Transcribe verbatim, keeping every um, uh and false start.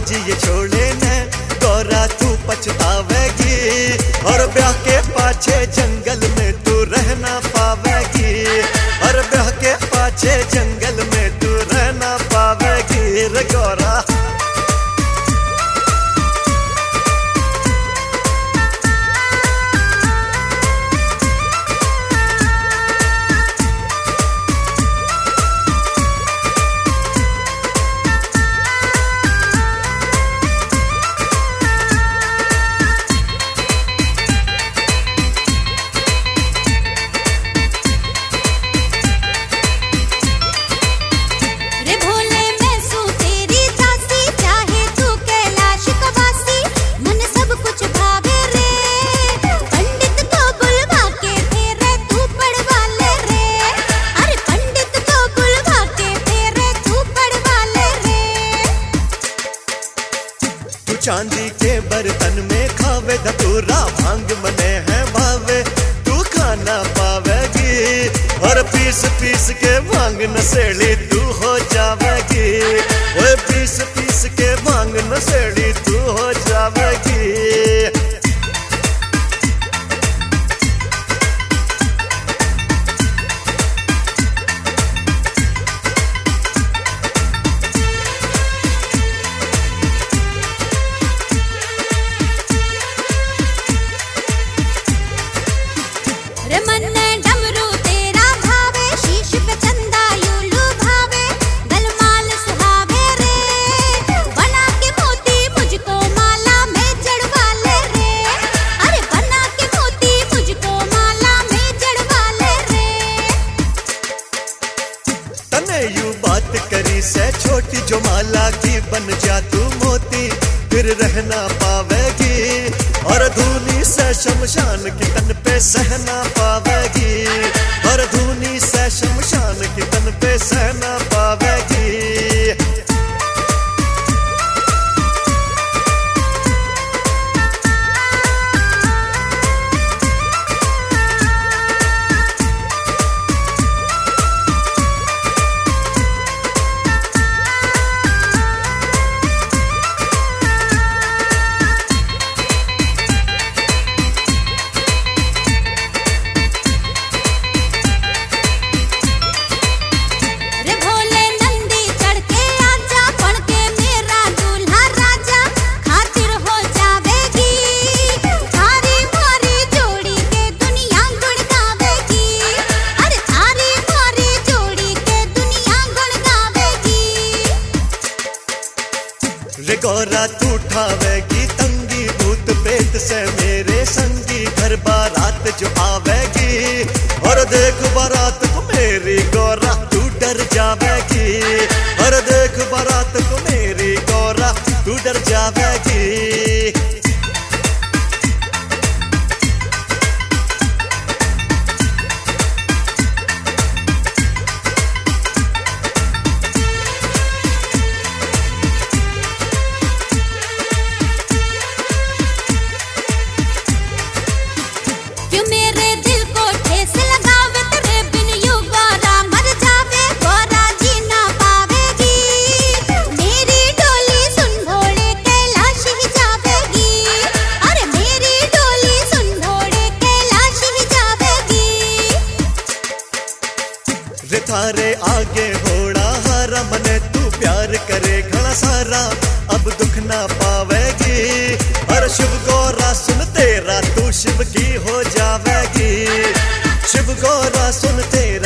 आज ये छोड़े न गौरा तू पछतावेगी, और ब्याह के पाछे जंगल में तू रह ना पावेगी, और ब्याह के पाछे जंगल में तू रह ना पावेगी रे गौरा। चांदी के बर्तन में खावे धतूरा भांग मने है भावे, तू खाना पावेगी, और पीस पीस के भांग नशेड़ी तू हो जावेगी, ओए पीस पीस के भांग नशेड़ी तू हो जावेगी। यू बात करी से छोटी जो माला की बन जा तू मोती, फिर रहना पावेगी, और धूनी से शमशान की तन पे सहना पावेगी, और धूनी से शमशान की तन पे सहना पावेगी। रे गौरा तू उठावेगी तंगी भूत प्रेत से मेरे संगी, घर बारात जो आवेगी, और देख बारात को मेरी गौरा तू डर जावेगी, और देख बारात को मेरी गौरा तू डर जावेगी। रे थारे आगे घोड़ा हारा मने तू प्यार करे घना सारा, अब दुख ना पावेगी, और शिव गौरा सुन तेरा तू शिव की हो जावेगी, शिव गौरा सुन तेरा